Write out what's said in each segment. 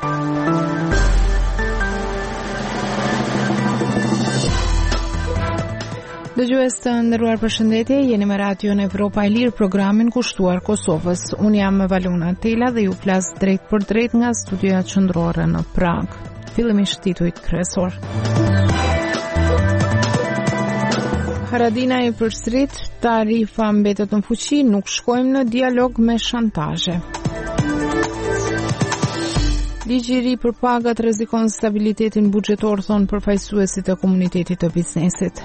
Dëgjues të nderuar, përshëndetje, jeni me Radio Evropa e Lirë, programin kushtuar Kosovës. Unë jam Valona Tela dhe ju flas drejt për drejt nga studioja qendrore në Prag. Fillimisht titujt kryesor. Haradinaj përsërit, tarifa mbetet në fuqi, nuk shkojmë në dialog me shantazhe. Ligji i ri për pagat rrezikon stabilitetin buxhetor, thon përfaqësuesit e komunitetit të biznesit.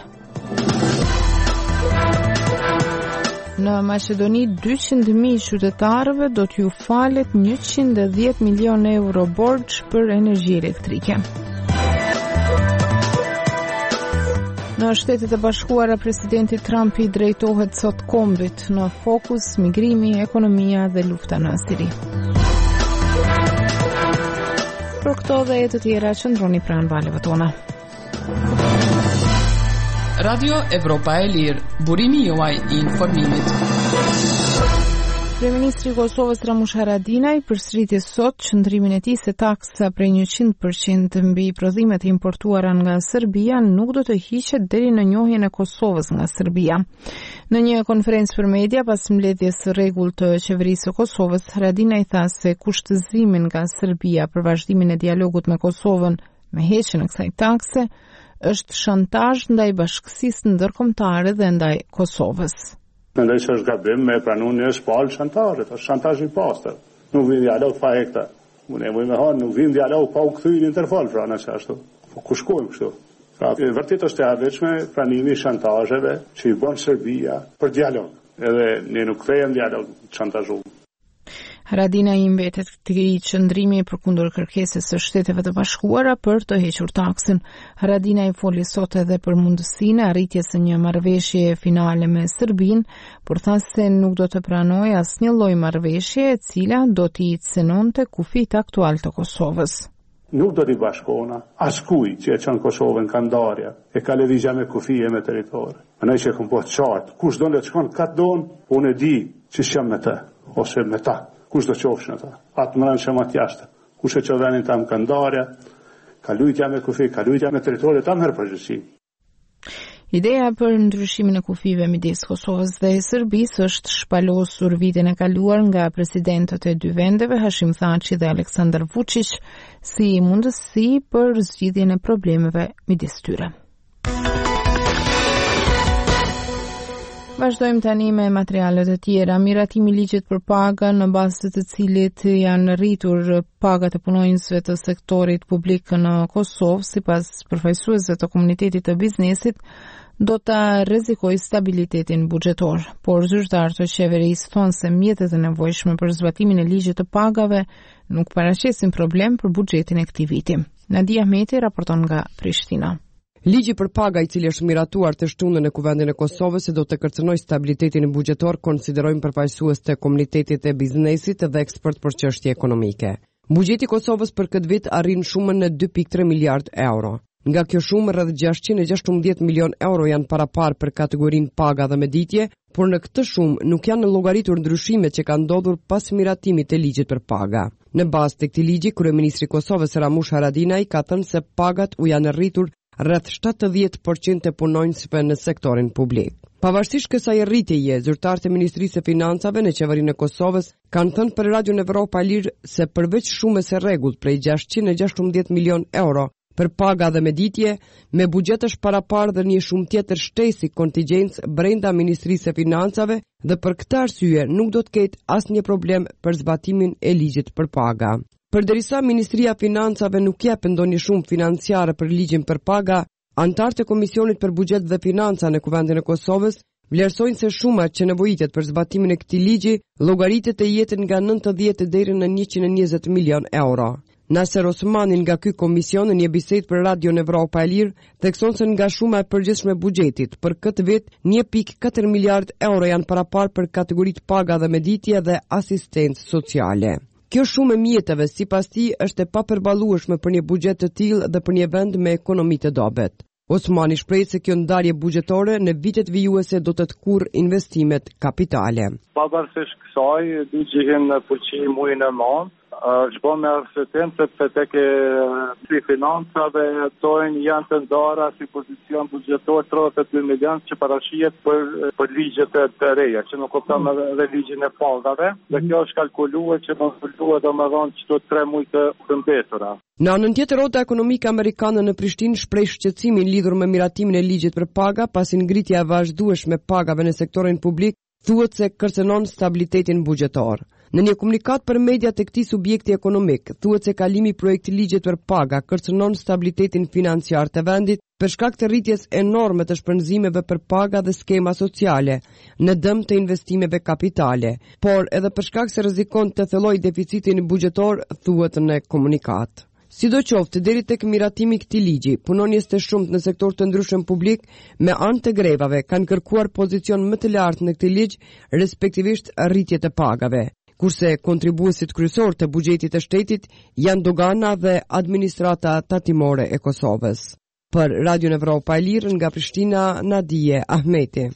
Në Maqedoni, 200.000 qytetarëve do t'ju falet 110 milion euro borxh për energji elektrike. Në Shtetet e Bashkuara, presidenti Trump i drejtohet sot kombit, në fokus migrimi, ekonomia dhe lufta në Siri. Për këto dhe të tjera, qëndroni pranë valeve tona. Radio Evropa e Lirë, burimi juaj i informimit. Kryeministri i Kosovës Ramush Haradinaj përsëriti sot qëndrimin e tij se taksa prej 100% mbi prodhimet importuara nga Serbia nuk do të hiqet deri në njohjen e Kosovës nga Serbia. Në një konferencë për media pas mbledhjes së rregullt të qeverisë së Kosovës, Haradinaj tha se kushtëzimin nga Serbia për vazhdimin e dialogut me Kosovën me heqjen e kësaj takse është shantazh ndaj bashkësisë ndërkombëtare dhe ndaj Kosovës. Mendoj se është gabim me pranu një shpalë shantazhet, është shantazh i pastër. Nuk vjen dialog pa hekta. Unë e më thonë, nuk vjen dialog pa u kthyer në Interpol, pra nëse ashtu. Po ku shkojmë kështu? Pra, vërtet është e habitshme pranimi i shantazheve që i bën Serbia për dialog. Edhe ne nuk kthejmë dialog shantazhu. Haradinaj i mbetet këtij qëndrimi përkundër kërkesës së Shteteve të Bashkuara për të hequr taksën. Haradinaj foli sot edhe për mundësinë e arritjes së një marrëveshje finale me Serbinë, por tha se nuk do të pranojë asnjë lloj marrëveshje e cila do t'i cënonte kufit aktual të Kosovës. Nuk do t'i bashkona askujt që e çon Kosovën ka ndarja, e ka lëvizja me kufije me territor. Mendoj që kum po qartë, kush do të shkon kat don, unë e di që jam me të ose me ta. Kush do qofshin ata? Atë më ranë shemat jashtë. Kush e që venin tam ka ndarja, ka lujtja me kufi, ka lujtja me territorit, tam herë përgjithësi. Ideja për ndryshimin e kufive midis Kosovës dhe Serbisë është shpalosur vitin e kaluar nga presidentët e dy vendeve, Hashim Thaçi dhe Aleksandar Vučić, si mundësi për zgjidhjen e problemeve midis tyre. Vazhdojmë tani me materialet e tjera. Miratimi i ligjit për paga në bazë të cilit janë rritur pagat e punonjësve të sektorit publik në Kosovë, sipas përfaqësuesve të komunitetit të biznesit, do ta rrezikojë stabilitetin buxhetor. Por zyrtarët e qeverisë thonë se mjetet e nevojshme për zbatimin e ligjit të pagave nuk paraqesin problem për buxhetin e këtij viti. Nadia Ahmeti raporton nga Prishtina. Ligji për paga i cili është miratuar të shtunën e Kuvendit e Kosovës se do të kërcënojë stabilitetin buxhetor, konsiderojnë përfaqësues të komunitetit të biznesit dhe ekspert për çështje ekonomike. Buxheti i Kosovës për këtë vit arrin shumën në 2.3 miliard euro. Nga kjo shumë, rreth 616 milion euro janë parapar për kategorinë paga dhe meditje, por në këtë shumë nuk janë llogaritur ndryshimet që kanë ndodhur pas miratimit të ligjit për paga. Në bazë të këtij ligji, kryeministri i Kosovës Ramush Haradinaj ka thënë se pagat u janë rritur rreth 70% të punonjësve në sektorin publik. Pavarësisht kësaj rritjeje, zyrtarët e Ministrisë së Financave në qeverinë e Kosovës kanë thënë për Radio Evropa e Lirë se përveç shumës së rregullt prej 616 milion euro për paga dhe meditje, me buxhet është parapar dhe një shumë tjetër shtesë kontingjencë brenda Ministrisë së Financave dhe për këtë arsye nuk do të ketë asnjë problem për zbatimin e ligjit për paga. Përderisa Ministria e Financave nuk jep ndonjë shumë financiare për ligjin për paga, antarët e Komisionit për Buxhet dhe Financa në Kuvendin e Kosovës vlerësojnë se shuma që nevojitet për zbatimin e këtij ligji llogaritet të jetë nga 90 deri në 120 milion euro. Nasser Osmani nga ky komision në një bisedë për Radio Evropa e Lirë thekson se nga shuma e përgjithshme e buxhetit për këtë vit 1.4 miliard euro janë parapar për kategoritë paga dhe meditje dhe asistencë sociale. Kjo shumë e mjeteve, sipas tij, është e papërballueshme për një buxhet të tillë dhe për një vend me ekonomi të dobët. Osmani shpreh se kjo ndarje buxhetore në vitet vijuese do të tkurrë investimet kapitale. Pavarësisht kësaj, ligji në fuqi muajin e martë, Shkon me arsyetim sepse tek si financave tojnë janë të ndara si pozicion buxhetor 32 milion që parashihet për ligjet të reja, që nuk kupton edhe ligjin e pagave, dhe kjo është kalkuluar që mos kulluar domethënë çdo 3 muaj të mbetura. Në anën tjetër, Rota Ekonomike Amerikane në Prishtinë shpreh shqetësimin lidhur me miratimin e ligjit për paga, pasi ngritja e vazhdueshme e pagave në sektorin publik thuhet se kërcënon stabilitetin buxhetar. Në një komunikat për media të këtij subjekti ekonomik, thuhet se kalimi i projektit ligjit për paga kërcënon stabilitetin financiar të vendit për shkak të rritjes enorme të shpenzimeve për paga dhe skema sociale, në dëm të investimeve kapitale, por edhe për shkak se rrezikon të thellojë deficitin buxhetor, thuhet në komunikat. Sidoqoftë, deri tek miratimi i këtij ligji, punonjës të shumtë në sektor të ndryshëm publik me anë të grevave kanë kërkuar pozicion më të lartë në këtë ligj, respektivisht rritje të pagave, kurse kontribuesit kryesor të buxhetit të shtetit janë dogana dhe administrata tatimore e Kosovës. Për Radio Evropa e Lirë nga Prishtina, Nadije Ahmeti.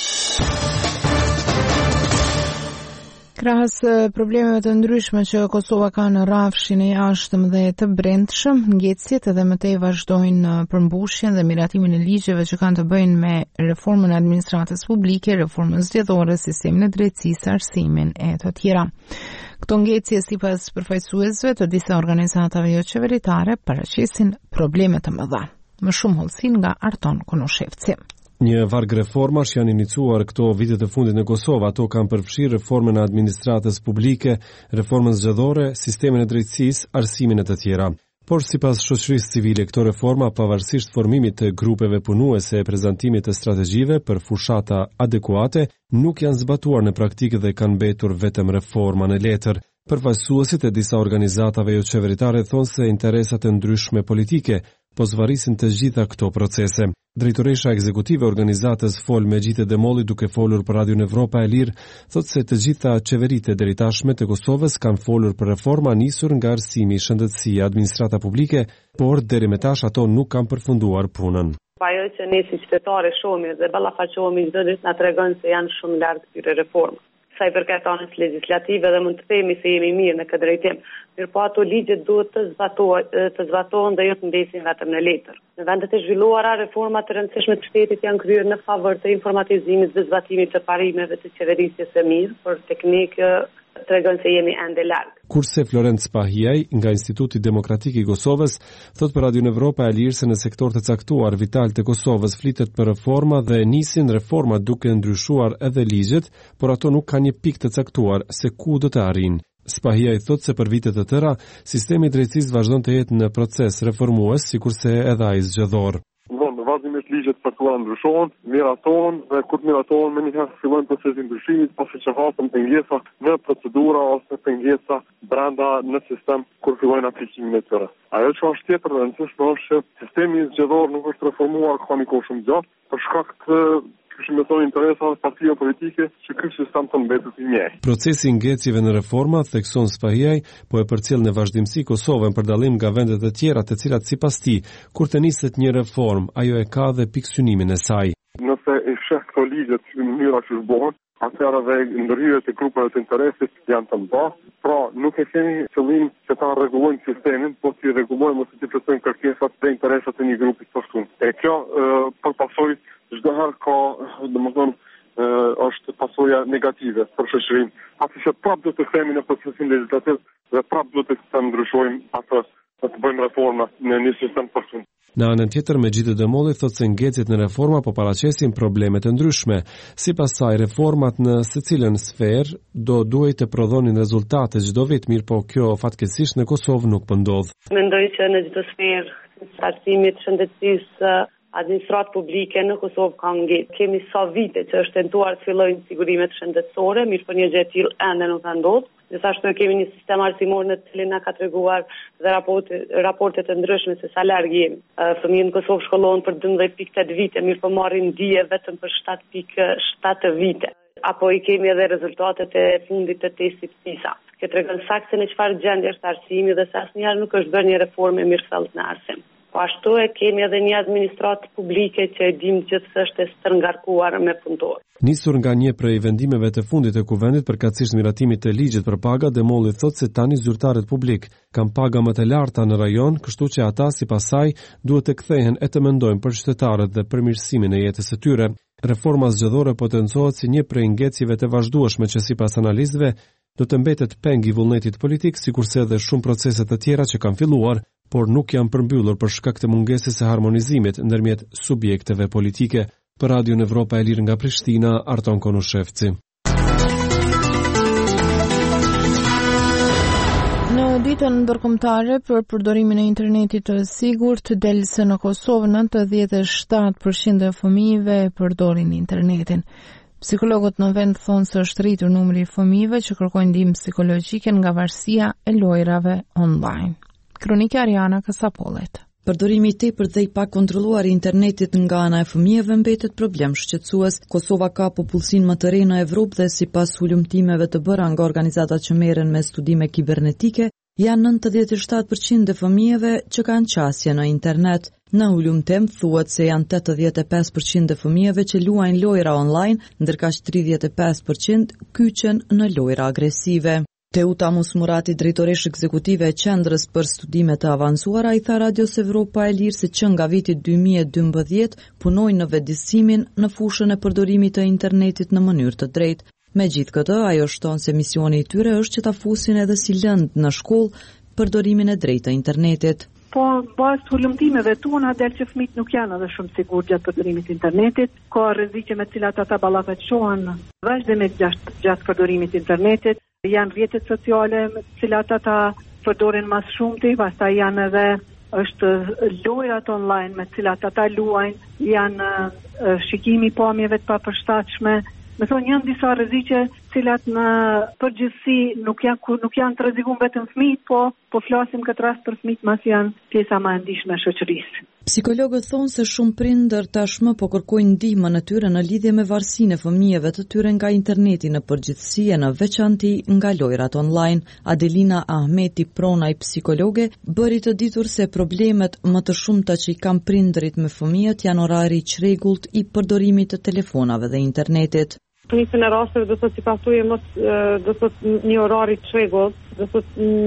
Krahas problemeve të ndryshme që Kosova ka në rrafshin e jashtëm dhe të brendshëm, ngjecjet edhe më tej vazhdojnë në përmbushjen dhe miratimin e ligjeve që kanë të bëjnë me reformën e administratës publike, reformën zgjedhore, sistemin e drejtësisë, arsimin e të tjera. Këto ngjecje sipas përfaqësuesve të disa organizatave jo qeveritare paraqesin probleme të mëdha. Më shumë hollësi nga Arton Konoshevci. Një varg reformash janë inicuar këto vitet e fundit në Kosovë. Ato kanë përfshirë reformën e administratës publike, reformën zgjedhore, sistemin e drejtësisë, arsimin e të tjera. Por sipas shoqërisë civile, këto reforma, pavarësisht formimit të grupeve punuese e prezantimit të strategjive për fushata adekuate, nuk janë zbatuar në praktikë dhe kanë mbetur vetëm reforma në letër. Përfaqësuesit e disa organizatave jo qeveritare thonë se interesat e ndryshme politike po zvarisin të gjitha këto procese. Drejtoresha ekzekutive e organizatës Fol Megjite Demolli, duke folur për Radio Evropa e Lirë, thotë se të gjitha qeveritë deri tashme të Kosovës kanë folur për reforma nisur nga arsimi, shëndetësia, administrata publike, por deri me tash ato nuk kanë përfunduar punën. Ajo që ne si qytetarë shohim dhe ballafaqohemi çdo ditë na tregon se janë shumë larg këtyre reformave. Sa i përket anës legislative dhe mund të themi se jemi mirë në këtë drejtim. Mirë po ato ligjet duhet të zbatohen dhe jo të mbesin vetëm në letër. Në vendet e zhvilluara, reformat të rëndësishme të shtetit janë kryer në favor të informatizimit dhe zbatimit të parimeve të qeverisjes së mirë, por teknikë tregon se jemi ende larg. Kurse Florent Spahiaj nga Instituti Demokratik i Kosovës thot për Radio Evropa e Lirë se në sektor të caktuar vital të Kosovës flitet për reforma dhe nisin reforma duke ndryshuar edhe ligjet, por ato nuk ka një pikë të caktuar se ku do të arrijnë. Spahiaj thot se për vite të tëra sistemi i drejtësisë vazhdon të jetë në proces reformues, sikurse edhe ai zgjedhor. Vazhdimisht ligjet caktuara ndryshohen, miratohen dhe kur miratohen më njëherë fillon procesi i ndryshimit, pasi që hapen pengesa në procedura ose pengesa brenda në sistem kur fillojnë aplikimin e tyre. Ajo që është tjetër e rëndësishme është që sistemi zgjedhor nuk është reformuar ka një kohë shumë gjatë për shkak të shëmbëton interesa të partive politike që ky sistem të mbetet i njëjtë. Procesi i ngjecjeve në reforma, thekson Spahiaj, po e përcjell në vazhdimsi Kosovën për dallim nga vendet e tjera të cilat sipas tij, kur të niset një reformë, ajo e ka dhe pikësynimin e saj. Nëse e sheh këto ligje në mënyra që bëhen, atëherë dhe ndërhyrjet e grupeve të interesit janë të mëdha, pra nuk e kemi qëllim që ta rregullojmë sistemin, po të rregullojmë ose të plotësojmë kërkesat dhe interesat e një grupi të caktuar. E kjo për pasojë çdo herë ka, domethënë, është pasoja negative për shoqërinë. Pasi që prapë do të kthehemi në procesin legjislativ dhe prapë do të ndryshojmë atë, të bëjmë reforma në një sistem të përfund. Në anën tjetër, Megjite Demolli thotë se ngjecjet në reforma po paraqesin probleme të ndryshme. Sipas saj, reformat në secilën sferë do duhet të prodhonin rezultate çdo vit, mirë po kjo fatkeqësisht në Kosovë nuk po ndodh. Mendoj që në çdo sferë, arsimit, shëndetësisë, administratë publike në Kosovë ka ngjetë. Kemi sa vite që është tentuar të fillojnë sigurimet shëndetësore, mirë po një gjë e tillë ende nuk ka ndodhur. Gjithashtu kemi një sistem arsimor në të cilin na ka treguar dhe raporte të ndryshme se sa larg jemi. Fëmijët në Kosovë shkollohen për 12.8 vite, mirë po marrin dije vetëm për 7.7 vite. Apo i kemi edhe rezultatet e fundit të testit PISA. Kjo tregon saktë në çfarë gjendje është arsimi dhe se asnjëherë nuk është bërë një reformë mirëfillt në arsim. Po Po ashtu e kemi edhe një administratë publike që e dim gjithsesi është ngarkuar me punëtorë. Nisur nga një prej vendimeve të fundit të kuvendit përkatësisht miratimit të ligjit për paga, Demolli thotë se tani zyrtarët publik kanë paga më të larta në rajon, kështu që ata sipas saj duhet të kthehen e të mendojnë për qytetarët dhe përmirësimin e jetës së tyre. Reforma zgjedhore potencohet si një prej ngecjeve të vazhdueshme që sipas analistëve do të mbetet peng i vullnetit politik, sikurse edhe shumë procese të tjera që kanë filluar, por nuk janë përmbyllur për shkak të mungesës së harmonizimit ndërmjet subjekteve politike. Për Radion Evropa e Lirë nga Prishtina, Arton Konushevci. Në ditën ndërkombëtare për përdorimin e internetit të sigurt, del se në Kosovë 97% e fëmijëve përdorin internetin. Psikologët në vend thonë se është rritur numri i fëmijëve që kërkojnë ndihmë psikologjike nga varësia e lojrave online. Kronika Ariana Kasapollet. Përdorimi i tepërt dhe i pakontrolluar i internetit nga ana e fëmijëve mbetet problem shqetësues. Kosova ka popullsinë më të re në Evropë dhe sipas hulumtimeve të bëra nga organizata që merren me studime kibernetike, janë 97% e fëmijëve që kanë qasje në internet. Në hulumtim thuhet se janë 85% e fëmijëve që luajnë lojra online, ndërka 35% kyçen në lojra agresive. Teuta Musmurati, drejtoresh ekzekutive e Qendrës për Studime të Avancuara, i tha Radios Evropa e Lirë se që nga viti 2012 punojnë në vetëdijsimin në fushën e përdorimit të internetit në mënyrë të drejtë. Megjithatë, ajo shton se misioni i tyre është që ta fusin edhe si lëndë në shkollë përdorimin e drejtë të internetit. Po, bazë të hulumtimeve tona, del që fëmijët nuk janë edhe shumë sigur gjatë përdorimit të internetit, ka rreziqe me cilat ata ballafaqohen vazhdimisht gjatë përdorimit të internetit. Janë rrjetet sociale me cilat ata përdorin mas shumti, pastaj janë edhe është lojrat online me cilat ata luajnë, janë shikimi i pamjeve të papërshtatshme. Me thonë janë disa rreziqe cilat në përgjithësi nuk janë të rrezikuar vetëm fëmijët, po flasim këtë rast për fëmijët masi janë pjesa më e ndihshme e shoqërisë. Psikologët thonë se shumë prindër tashmë po kërkojnë ndihmën e tyre në lidhje me varësinë e fëmijëve të tyre nga interneti në përgjithësi e në veçanti nga lojrat online. Adelina Ahmeti, pronaj psikologe, bëri të ditur se problemet më të shumta që i kanë prindërit me fëmijët janë orari i çrregullt i përdorimit të telefonave dhe internetit. Nisën e rasteve do të sipas tuaj do të një orar i çrregullt, do të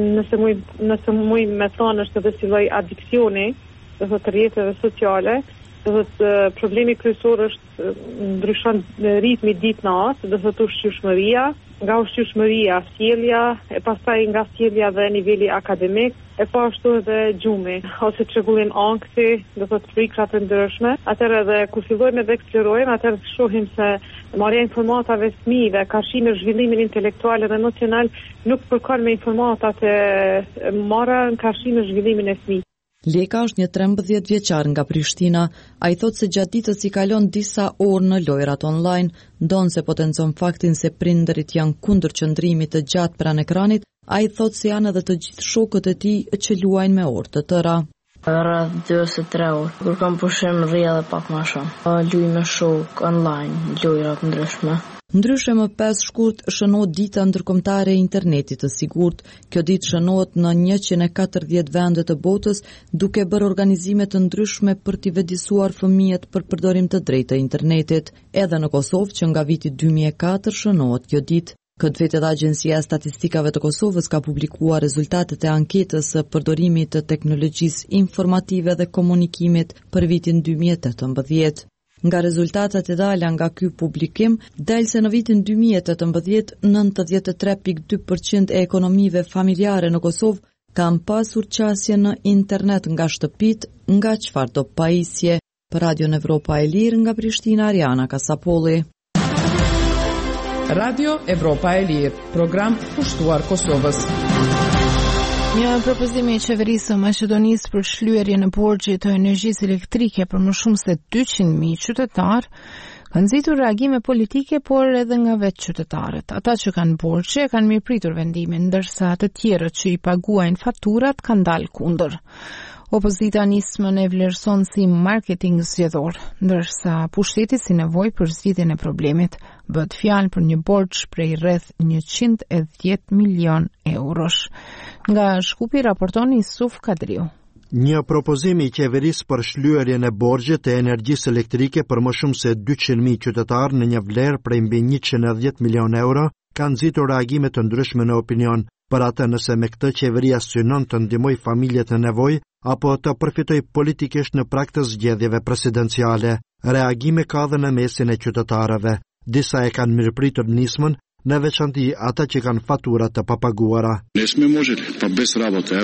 nëse muj me thonë është edhe si lloj adiksioni, do të rrjeteve sociale, do të problemi kryesor është ndryshon ritmi ditë natë, do të ushqyeshmëria, nga ushqyeshmëria sjellja, e pastaj nga sjellja dhe niveli akademik, e po ashtu edhe gjumi, ose çrregullim ankthi, do të frikra të ndryshme. Atëherë edhe kur fillojmë të eksplorojmë, atëherë shohim se marrja e informatave fëmijëve ka shi në zhvillimin intelektual dhe emocional, nuk përkon me informatat e marra ka shi në zhvillimin e fëmijës. Leka është një 13 vjeçar nga Prishtina. Ai thotë se gjatë ditës i kalon disa orë në lojrat online, ndonë se potencon faktin se prindërit janë kundër qëndrimit të gjatë pranë ekranit. Ai thotë se janë edhe të gjithë shokët e tij që luajnë me orë të tëra. Rreth 2 ose 3 orë. Kur kam pushim rri edhe pak më shumë. Luaj me shok online, lojra të ndryshme. Ndryshe më 5 shkurt shënohet dita ndërkombëtare e internetit të sigurt. Kjo ditë shënohet në 140 vende të botës, duke bërë organizime të ndryshme për t'i vetëdijsuar fëmijët për përdorim të drejtë të internetit. Edhe në Kosovë, që nga viti 2004 shënohet kjo ditë. Këtë vit edhe Agjencia e Statistikave të Kosovës ka publikuar rezultatet e anketës së përdorimit të teknologjisë informative dhe komunikimit për vitin 2018. Nga rezultatet e dala nga ky publikim, del se në vitin 2018, 93.2% e ekonomive familjare në Kosovë kanë pasur qasje në internet nga shtëpit, nga çfarëdo pajisje. Për Radion Evropa e Lirë nga Prishtina, Ariana Kasapolli. Radio Evropa e Lirë, program pushtuar Kosovës. Një propozim i qeverisë së Maqedonisë për shlyerje në borxhe të energjisë elektrike për më shumë se 200.000 qytetarë ka nxitur reagime politike, por edhe nga vetë qytetarët. Ata që kanë borxhe kanë mirëpritur vendimin, ndërsa të tjerët që i paguajnë faturat kanë dalë kundër. Opozita nismën e vlerëson si marketing zgjedhor, ndërsa pushteti si nevojë për zgjidhjen e problemit. Bëhet fjalë për një borxh prej rreth 110 milion eurosh. Nga Shkupi raporton Isuf Kadriu. Një propozim i qeverisë për shlyerjen e borxhit të energjisë elektrike për më shumë se 200.000 qytetarë në një vlerë prej mbi 110 milion euro ka nxitur reagime të ndryshme në opinion, për atë nëse me këtë qeveria synon të ndihmoj familjet në nevojë apo të përfitoj politikisht në prag të zgjedhjeve presidenciale. Reagime ka dhe në mesin e qytetarëve. Disa e kanë mirëpritur nismën, në veçanti ata që kanë fatura të papaguara. Ne sme moželi, pa bez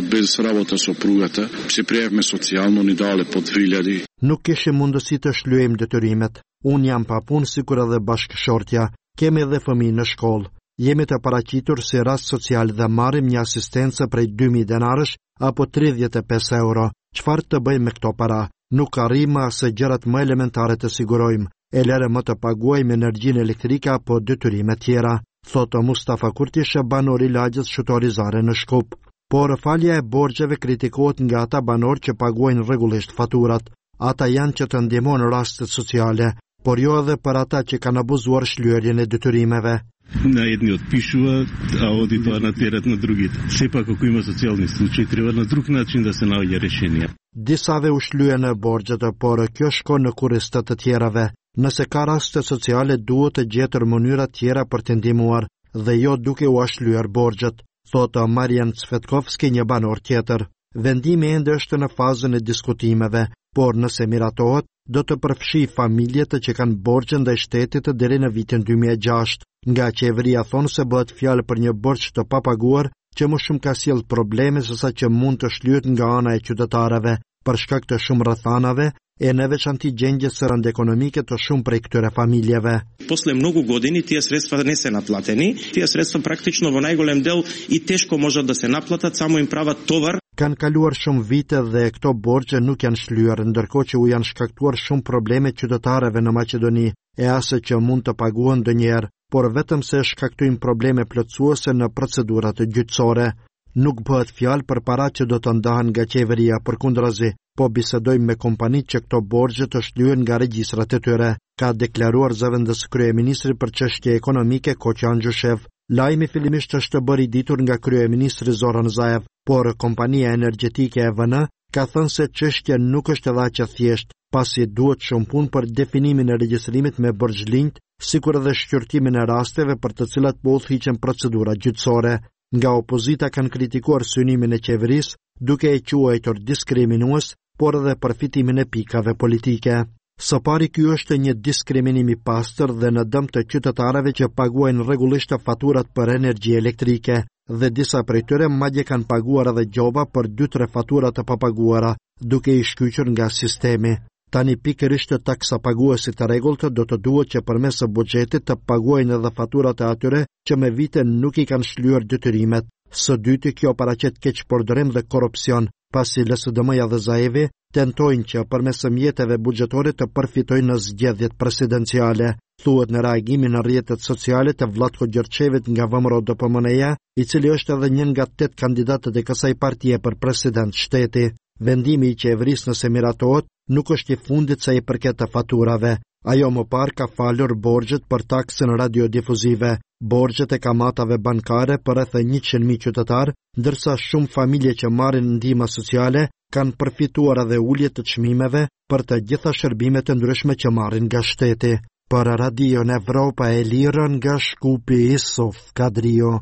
rabota со pruгата, si prijevme socijalno ni dale po 2000. Nuk kishim mundësi të shlyejmë detyrimet. Unë jam pa punë sikur edhe bashkëshortja. Kemi edhe fëmijë në shkollë. Jemi të paraqitur si rast social dhe marrim një asistencë prej 2000 denarësh apo 35 euro. Çfarë të bëjmë me këto para? Nuk arrijmë as gjërat më elementare të sigurojmë. E lere më të paguajmë energjinë elektrike apo detyrime tjera, thotë Mustafa Kurtish, banor i lagjës shutorizare në Shkup. Por falja e borxheve kritikohet nga ata banor që paguajnë rregullisht faturat. Ata janë që të ndihmojnë rastet sociale, por jo edhe për ata që kanë abuzuar shlyerjen e detyrimeve. На едни отпишува, а оди тоа на терет на другите. Сепак ако има социјални случаи, треба на друг начин да се наоѓа решение. Disave u shlyen e borxhet, por kjo shkon në kurriz të tjerave. Nëse ka raste sociale, duhet të gjetur mënyra tjera për të ndihmuar dhe jo duke u shlyer borxhet, thotë Marian Cvetkovski, një banor tjetër. Vendimi ende është në fazën e diskutimeve, por nëse miratohet, do të përfshi familjet që kanë borxhe ndaj shtetit deri në vitin 2006. Nga qeveria thonë se bëhet fjalë për një borxh të papaguar që më shumë ka sjell probleme sesa që mund të shlyhet nga ana e qytetarëve për shkak të shumë rrethanave e në veçanti gjendjes së rëndë ekonomike të shumë prej këtyre familjeve. После многу години тие средства не се наплатени, тие средства практично во најголем дел и тешко можат да се наплатат, само им прават товар. Kanë kaluar shumë vite dhe këto borxhe nuk janë shlyer, ndërkohë që u janë shkaktuar shumë probleme qytetarëve në Maqedoni, e asë që mund të paguhen ndonjëherë, por vetëm se shkaktojnë probleme plotësuese në procedurat gjyqësore. Nuk bëhet fjalë për para që do të ndahen nga qeveria, përkundrazi, po bisedojmë me kompanitë që këto borxhe të shlyen nga regjistrat e tyre, ka deklaruar zëvendës kryeministri për çështje ekonomike Koqan Gjushev. Lajmi fillimisht është bërë i ditur nga kryeministri Zoran Zaev, por kompania energjetike EVN ka thënë se çështja nuk është edhe aq e thjeshtë, pasi duhet shumë punë për definimin e regjistrimit me borxhlinjt, sikur edhe shqyrtimin e rasteve për të cilat po udhëhiqen procedura gjyqësore. Nga opozita kanë kritikuar synimin e qeverisë, duke e quajtur diskriminues, por edhe përfitimin e pikave politike. Së pari, ky është një diskriminim i pastër dhe në dëm të qytetarëve që paguajnë rregullisht faturat për energji elektrike, dhe disa prej tyre madje kanë paguar edhe gjoba për 2-3 fatura të papaguara, duke i shkyqur nga sistemi. Tani pikërisht taksa paguesit të rregullt do të duhet që përmes buxhetit të paguajnë edhe faturat e atyre që me vite nuk i kanë shlyer detyrimet. Së dyti, kjo paraqet keqpërdorim dhe korrupsion, pasi LSDM-ja dhe Zaevi tentojnë që përmes mjeteve buxhetore të përfitojnë në zgjedhjet presidenciale. Thuhet në reagimin në rrjetet sociale të Vlatko Gjerçevit nga VMRO DPMN-ja, i cili është edhe një nga 8 kandidatët e kësaj partie për president shteti. Vendimi i qeverisë nëse miratohet nuk është i fundit sa i përket të faturave. Ajo më parë ka falur borxhet për taksën radiodifuzive, borxhet e kamatave bankare për rreth 100.000 qytetarë, ndërsa shumë familje që marrin ndihma sociale kanë përfituar edhe ulje të çmimeve për të gjitha shërbimet e ndryshme që marrin nga shteti. Për Radion Evropa e Lirë nga Shkupi, Isuf Kadrio.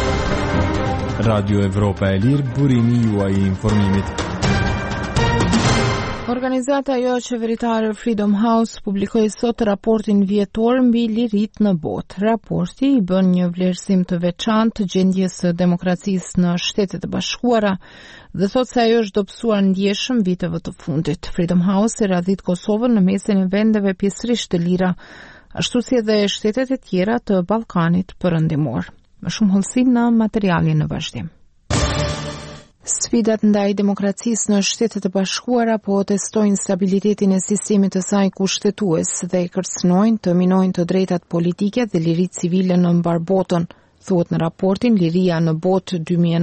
Radio Evropa e Lirë, burimi juaj i informimit. Organizata jo qeveritare Freedom House publikoi sot raportin vjetor mbi lirit në botë. Raporti i bën një vlerësim të veçantë të gjendjes së demokracisë në Shtetet e Bashkuara dhe thotë se ajo është dobësuar ndjeshëm viteve të fundit. Freedom House e radhit Kosovën në mesin e vendeve pjesërisht të lira, ashtu si edhe shtetet e tjera të Ballkanit perëndimor. Më shumë hollësi në materialin në vazhdim. Sfidat ndaj demokracisë në Shtetet e Bashkuara po testojnë stabilitetin e sistemit të saj kushtetues dhe kërcënojnë të minojnë të drejtat politike dhe liritë civile në mbar botën, Thuhet në raportin Liria në botë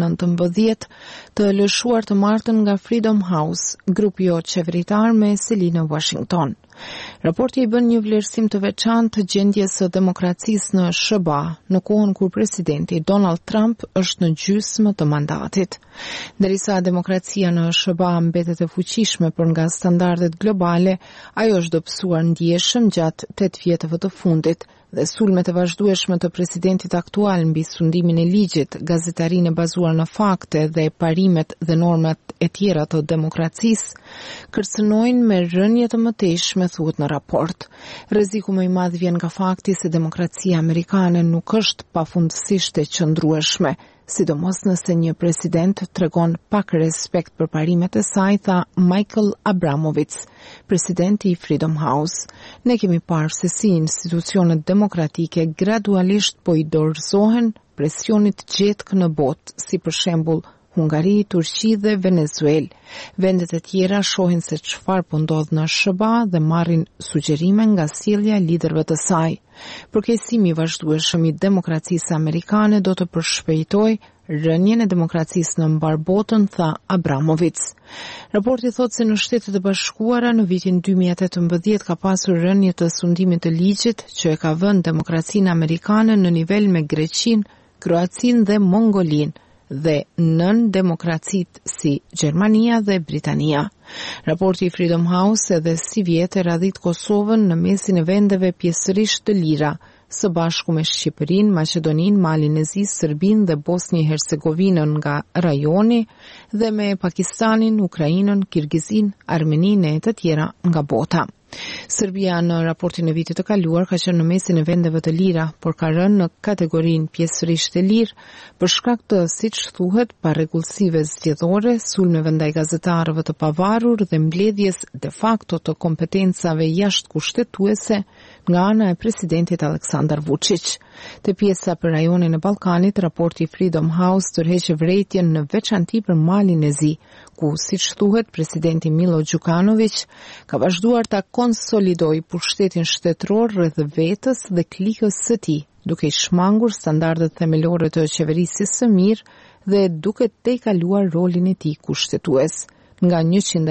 2019 të lëshuar të martën nga Freedom House, grupi jo qeveritar me seli në Washington. Raporti I bën një vlerësim të veçantë të gjendjes së demokracisë në SBA në kohën kur presidenti Donald Trump është në gjysmë të mandatit. Derisa demokracia në SBA mbetet e fuqishme për nga standardet globale, ajo është dobësuar ndjeshëm gjatë 8 vjetëve të fundit dhe sulmet e vazhdueshme të presidentit aktual mbi sundimin e ligjit, gazetarinë e bazuar në fakte dhe parimet dhe normat e tjera të demokracisë kërcënojnë me rënje të mëtejshme, thuhet në raport. Rreziku më I madh vjen nga fakti se demokracia amerikane nuk është pafundësisht e qëndrueshme, sidomos nëse një president tregon pak respekt për parimet e saj, tha Michael Abramovitz, presidenti I Freedom House. Ne kemi parë se si institucionet demokratike gradualisht po I dorëzohen presionit gjetk në botë, si për shembull Hungari, Turqi dhe Venezuelë. Vendet e tjera shohin se çfarë po ndodh në SBA dhe marrin sugjerime nga sjellja e liderëve të saj. Përkeqësimi I vazhdueshëm I demokracisë amerikane do të përshpejtojë rënjen e demokracisë në mbar botën, tha Abramovitz. Raporti thotë se në Shtetet e Bashkuara në vitin 2018 ka pasur rënje të sundimit të ligjit që e ka vënë demokracinë amerikane në nivel me Greqinë, Kroacinë dhe Mongolinë dhe nën demokracitë si Gjermania dhe Britania. Raporti I Freedom House edhe si vjetë radhit Kosovën në mesin e vendeve pjesërisht të lira, së bashku me Shqipërinë, Maqedoninë, Malin e Zi, Serbinë dhe Bosnjë-Hercegovinën nga rajoni dhe me Pakistanin, Ukrainën, Kirgizinë, Armeninë e të tjera nga bota. Serbia në raportin e vitit të kaluar ka qenë në mesin e vendeve të lira, por ka rënë në kategorinë pjesërisht e lirë për shkak të, siç thuhet, parregullsive zgjedhore, sulmeve ndaj gazetarëve të pavarur dhe mbledhjes de facto të kompetencave jashtëkushtetuese nga ana e presidentit Aleksandar Vučić. Te pjesa për rajonin e Ballkanit, raporti Freedom House tërheqë vërejtjen në veçanti për Malin e Zi, ku, siç thuhet, presidenti Milo Đukanović ka vazhduar ta konsolidoj pushtetin shtetëror rreth vetës dhe klikës së tij, duke I shmangur standardet themelore të qeverisjes së mirë dhe duke tejkaluar rolin e tij kushtetues. Nga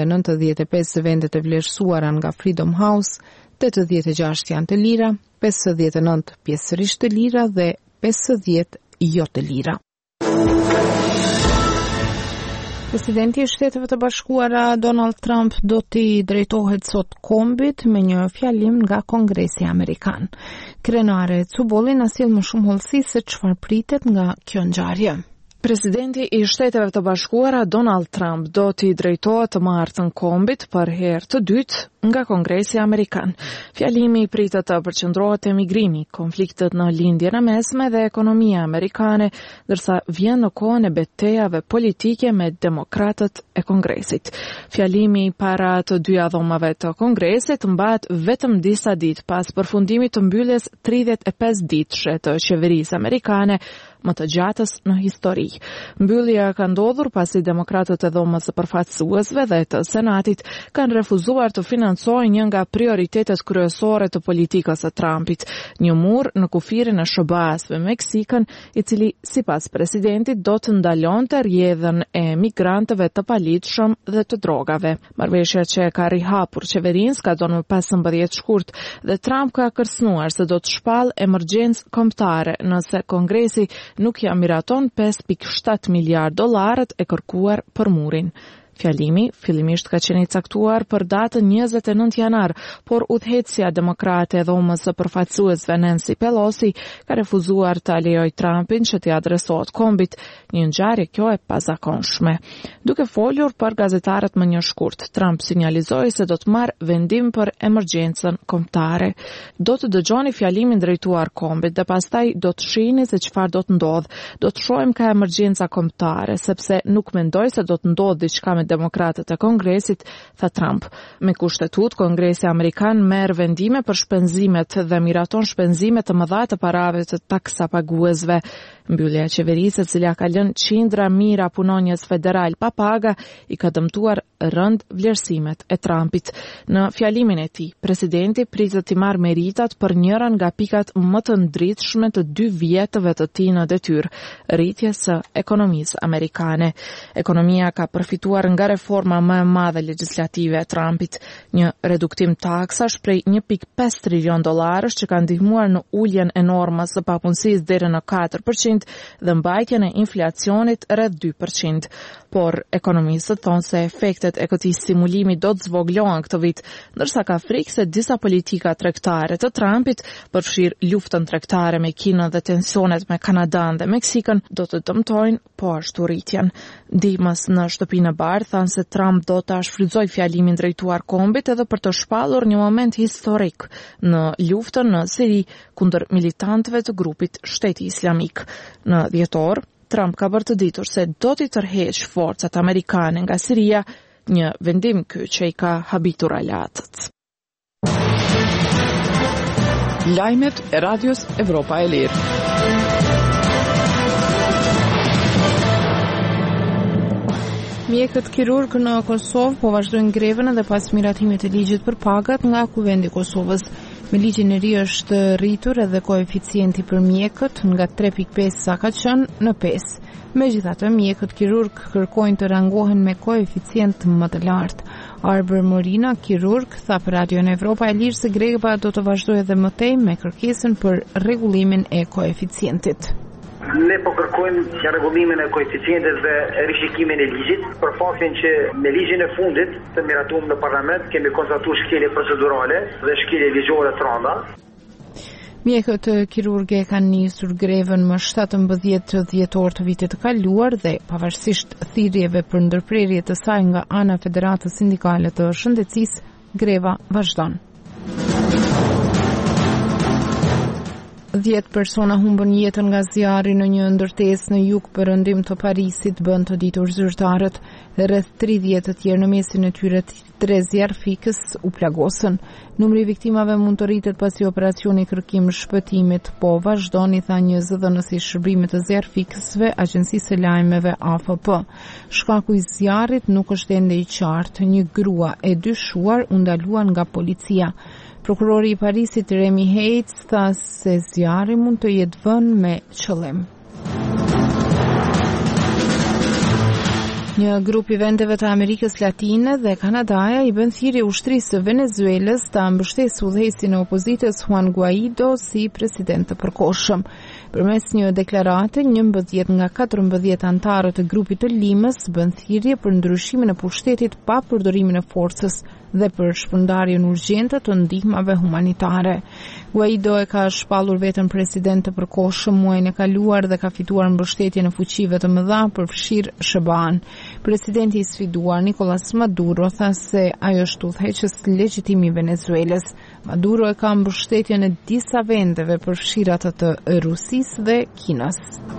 195 vendet e vlerësuara nga Freedom House, 86 janë të lira, 59 pjesërisht të lira dhe 50 jo të lira. Presidenti I Shteteve të Bashkuara Donald Trump do t'i drejtohet sot kombit me një fjalim nga Kongresi Amerikan. Krenare Cubolli na sjell më shumë hollësi se çfarë pritet nga kjo ngjarje. Presidenti I Shteteve të Bashkuara Donald Trump do t'i drejtohet të martën kombit për herë të dytë nga Kongresi Amerikan. Fjalimi pritet të përqendrohet te migrimi, konfliktet në lindjen e mesme dhe ekonomia amerikane, ndërsa vjen në kohën e betejave politike me demokratët e Kongresit. Fjalimi para të dyja dhomave të Kongresit mbahet vetëm disa ditë pas përfundimit të mbylljes 35 ditëshe të qeverisë amerikane, më të gjatës në histori. Mbyllja ka ndodhur pasi demokratët e dhomës së përfaqësuesve dhe të Senatit kanë refuzuar të financojnë një nga prioritetet kryesore të politikës së Trumpit, një mur në kufirin e SBA-s me Meksikën, I cili sipas presidentit do të ndalonte rrjedhën e migrantëve të palitshëm dhe të drogave. Marrëveshja që ka rihapur qeverinë ka dhënë më 15 shkurt dhe Trump ka kërcënuar se do të shpall emergjencë kombëtare nëse Kongresi nuk ja miraton 5.7 miliard dollarët e kërkuar për murin. Fjalimi fillimisht ka qenë I caktuar për datën 29 janar, por udhëheqësja demokrate e dhomës së përfaqësuesve Nancy Pelosi ka refuzuar ta lejojë Trumpin që t'i adresohet kombit, një ngjarje kjo e pazakonshme. Duke folur për gazetarët më një shkurt, Trump sinjalizoi se do të marrë vendim për emergjencën kombëtare. Do të dëgjoni fjalimin drejtuar kombit dhe pastaj do të shihni se çfarë do të ndodh. Do të shohim ka emergjenca kombëtare, sepse nuk mendoj se do të ndodhë diçka demokratët e Kongresit, tha Trump. Me kushtetut, Kongresi Amerikan merr vendime për shpenzimet dhe miraton shpenzime të mëdha të parave të taksapaguesve. Mbyllja e qeverisë, e cila ka lënë qindra mijëra punonjës federal pa paga, i ka dëmtuar rënd vlerësimet e Trumpit. Në fjalimin e tij, presidenti pritet të marrë meritat për njëran nga pikat më të ndritshme të 2 vjetëve të tij në detyrë, rritjes së ekonomisë amerikane. Ekonomia ka përfituar nga reforma më e madhe legjislative e Trumpit, një reduktim taksash prej 1.5 trilion dollarësh që ka ndihmuar në uljen e normës së papunësisë deri në 4% dhe mbajtjen e inflacionit rreth 2%. Por ekonomistët thonë se efektet e këtij stimulimi do të zvoglohen këtë vit, ndërsa ka frikë se disa politika tregtare të Trumpit, përfshirë luftën tregtare me Kinën dhe tensionet me Kanadan dhe Meksikën, do të dëmtojnë po ashtu rritjen. Dimës në shtëpinë e Bardhë thanë se Trump do ta shfrytëzojë fjalimin drejtuar kombit edhe për të shpallur një moment historik në luftën në Siri kundër militantëve të grupit Shteti Islamik. Në dhjetor, Trump ka bërë të ditur se do t'i tërheqë forcat amerikane nga Siria, një vendim ky që i ka habitur alatët. Lajmet e Radios Evropa e Lirë. Mjekët kirurg në Kosovë po vazhdojnë grevën edhe pas miratimit të ligjit për pagat nga Kuvendi i Kosovës. Me ligjin e ri është rritur edhe koeficienti për mjekët nga 3.5 sa ka qenë në 5. Megjithatë, mjekët kirurg kërkojnë të rangohen me koeficient më të lartë. Arber Morina, kirurg, tha për Radio Evropa e Lirë se greva do të vazhdojë edhe më tej me kërkesën për rregullimin e koeficientit. Ne po kërkojmë që rregullimin e koeficientit dhe rishikimin e ligjit, për faktin që me ligjin e fundit të miratuar në parlament kemi konstatuar shkelje procedurale dhe shkelje ligjore të rënda. Mjekët kirurgë kanë nisur grevën më 17 dhjetor të vitit të kaluar dhe pavarësisht thirrjeve për ndërprerje të saj nga ana e Federatës Sindikale të Shëndetësisë, greva vazhdon. 10 persona humbën jetën nga zjarri në një ndërtesë në jug-perëndim të Parisit, bën të ditur zyrtarët. Rreth 30 të tjerë në mesin e tyre 3 zjarrfikës u plagosën. Numri i viktimave mund të rritet pasi operacioni kërkim shpëtimit po vazhdon, i tha një zëdhënës i shërbimit të zjarrfikësve Agjencisë së Lajmeve AFP. Shkaku i zjarrit nuk është ende i qartë. Një grua e dyshuar u ndaluan nga policia. Prokurori i Parisit Remy Heitz tha se zjarri mund të jetë vënë me qëllim. Një grup i vendeve të Amerikës Latine dhe Kanadaja i bën thirrje ushtrisë së Venezuelës ta mbështesë udhëheqësin e opozitës Juan Guaido si president të përkohshëm. Përmes një deklarate, 11 nga 14 anëtarët e grupit të Limës bën thirrje për ndryshimin e pushtetit pa përdorimin e forcës dhe për shpërndarjen urgjente të ndihmave humanitare. Guaido e ka shpallur veten president të përkohshëm muajin e kaluar dhe ka fituar mbështetje në fuqive të mëdha përfshirë SBA-n. Presidenti i sfiduar Nicolas Maduro tha se ajo është udhëheqës legjitimi i Venezuelës. Maduro e ka mbështetjen e disa vendeve përfshirë atë të Rusisë dhe Kinës.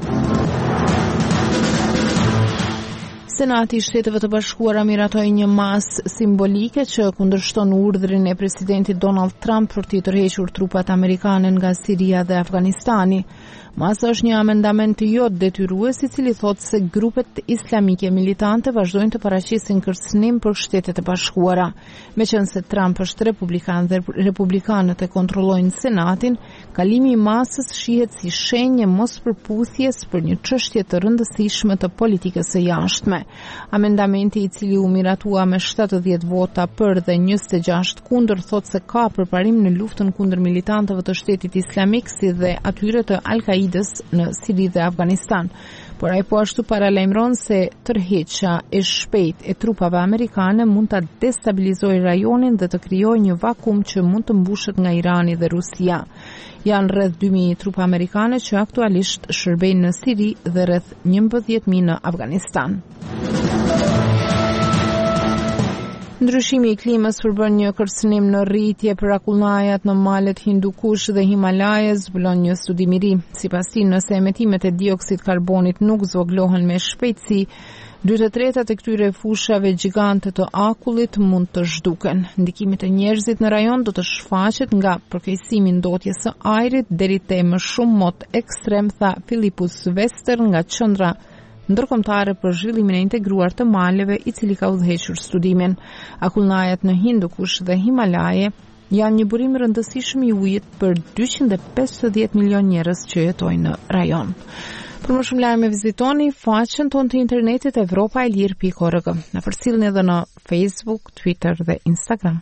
Senati i Shteteve të Bashkuara miratoi një masë simbolike që kundërshton urdhrin e presidentit Donald Trump për të tërhequr trupat amerikane nga Siria dhe Afganistani. Masa është një amendament jo detyrues i cili thotë se grupet islamike militante vazhdojnë të paraqesin kërcënim për Shtetet e Bashkuara. Meqense Trump është republikan dhe republikanët e kontrollojnë Senatin, kalimi i masës shihet si shenjë mospërputhjes për një çështje të rëndësishme të politikës së jashtme. Amendamenti i cili u miratua me 70 vota për dhe 26 kundër thotë se ka përparim në luftën kundër militantëve të Shtetit Islamik si dhe atyre të Al-Qaidës në Siri dhe Afganistan. Por ai po ashtu paralajmëron se tërheqja e shpejtë e trupave amerikane mund ta destabilizojë rajonin dhe të krijojë një vakum që mund të mbushet nga Irani dhe Rusia. Janë rreth 2000 trupa amerikane që aktualisht shërbejnë në Siri dhe rreth 11.000 në Afganistan. Ndryshimi i klimës përbën një kërcënim në rritje për akullnajat në malet Hindukush dhe Himalajës, zbulon një studim i ri. Sipas tij, nëse emetimet e dioksid karbonit nuk zvoglohen me shpejtësi, 2/3 e këtyre fushave gjigante të akullit mund të zhduken. Ndikimit e njerëzit në rajon do të shfaqet nga përkeqësimi i ndotjes së ajrit deri te më shumë mot ekstrem, tha Filipus Vester nga qendra ndërkombëtare për zhvillimin e integruar të maleve, i cili ka udhëhequr studimin. Akullnajat në Hindukush dhe Himalaje janë një burim i rëndësishëm i ujit për 250 milion njerëz që jetojnë në rajon. Për më shumë lajme vizitoni faqen tonë të internetit evropaelir.org. Na përcjellni edhe në Facebook, Twitter dhe Instagram.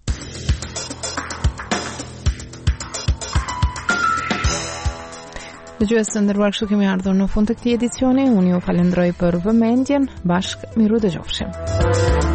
Dëgjues të nderuar, kështu kemi ardhur në fund të këtij edicioni. Unë ju falenderoj për vëmendjen. Bashkë miru dëgjofshim.